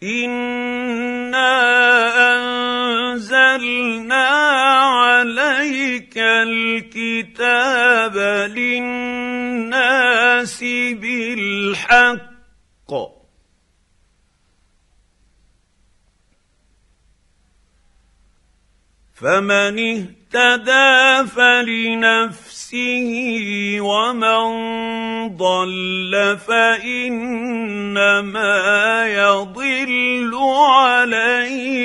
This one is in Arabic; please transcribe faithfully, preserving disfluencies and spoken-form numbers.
إنا أنزلنا عليك الكتاب للناس بالحق فمن اهتدى فلنفسه ومن ضل فإنما يضل عليها